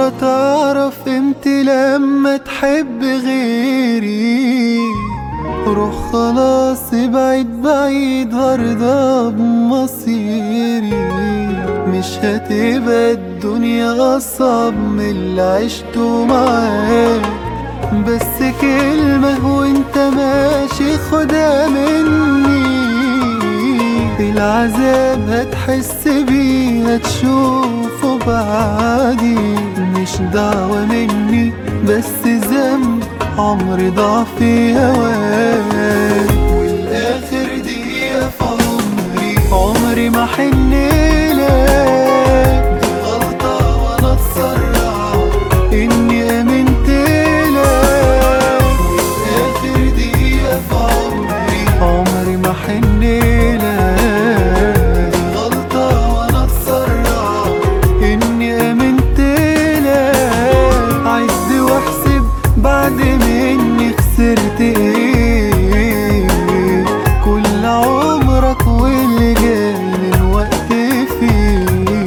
بكرة تعرف امتى لما تحب غيري. روح خلاص ابعد بعيد هرضى بمصيري. مش هتبقى الدنيا أصعب من اللي عشته معاك. بس كلمة وانت ماشي خدها مني، العذاب هتحس بيه هتشوفه بعدي. مش دعوة مني بس ذنب عمري ضاع في هواك. والآخر دقيقة في عمري ما حنيلك. دي غلطة وانا اتسرع اني امنت لك. والآخر دقيقة في عمري ما حنيلك. دي غلطة وانا اتسرع اني امنت لك. عد واحسب بعد مني خسرت ايه. كل عمرك واللي جاي من وقت فيه.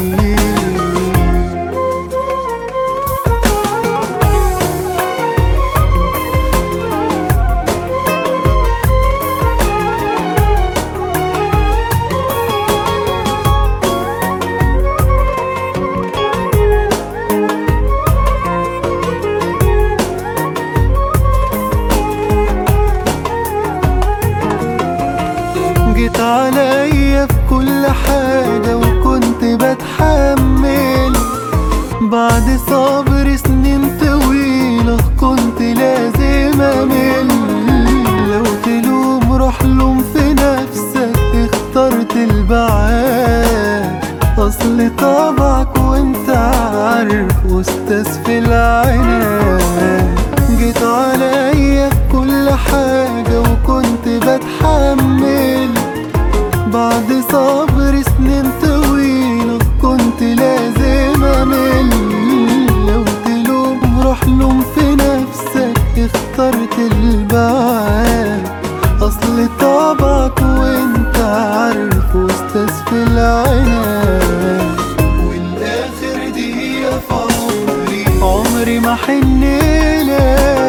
جيت عليا في كل حاجة وكنت بتحمل. بعد صبر سنين طويلة كنت لازم أمل. لو تلوم روح لوم في نفسك، اخترت البعاد. أصل طبعك وانت عارف أستاذ في العناد. جيت عليا في كل حاجة وكنت بتحمل. بعد صبر سنين طويلة كنت لازم أمل. لو تلوم روح لوم في نفسك، اخترت البعاد. أصل طبعك وانت عارف أستاذ في العناد. والآخر دقيقة في عمري ما حنيلك.